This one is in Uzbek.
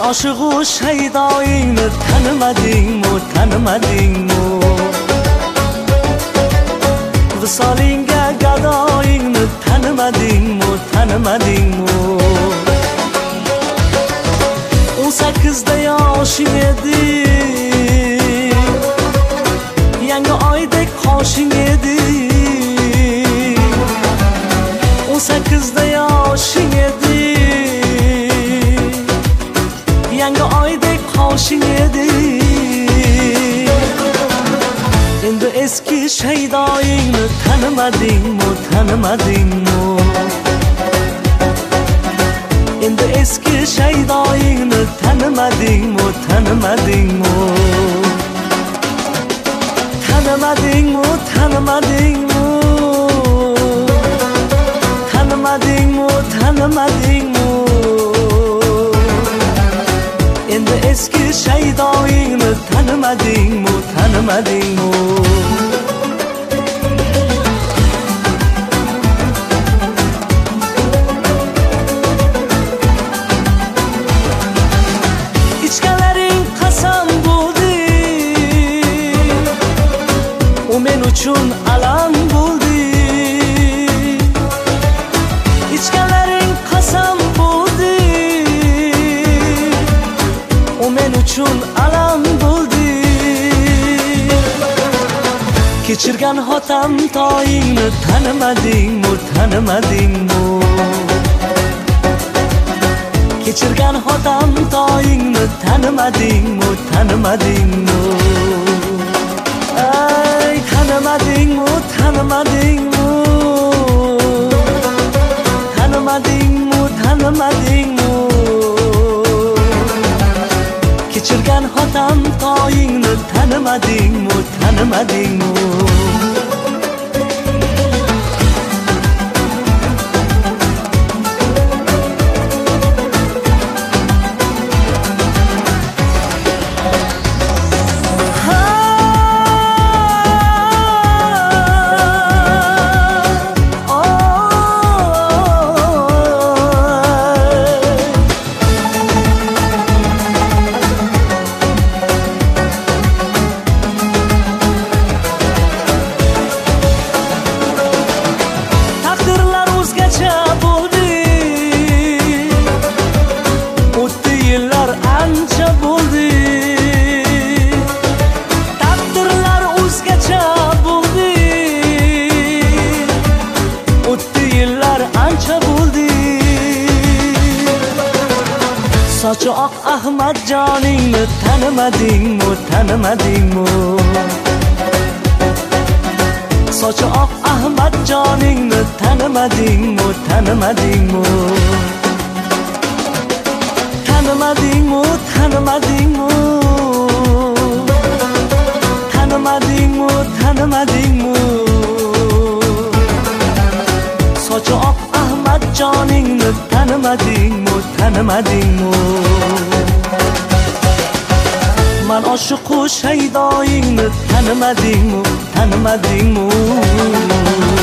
oshiqu shaydoingni tanimadingmi visolingga gadoingni tanimadingmi 18da yoshing edi yangi oydek qoshing edi 18da yoshing edi yangi oydek qoshing edi endi eski shaydoingni tanimadingmi endi eski shaydoingni tanimadingmi tanimadingmi endi eski shaydoingni tanimadingmi ichkalaring qasam bo'ldi u men uchun alam bo'ldi ichkalaring qasam bo'ldi u men uchun alam bo'ldi kechirgan hotam toyingni tanimadingmi kechirgan hotam toyingni tanimadingmi ay tanimadingmi kechirgan hotam toyingni tanimadingmi sochi oq Ahmadjoningni tanimadingmi sochi oq Ahmadjoningni tanimadingmi sochi oq Ahmadjoningni tanimadingmi man oshiqu shaydoingni tanimadingmi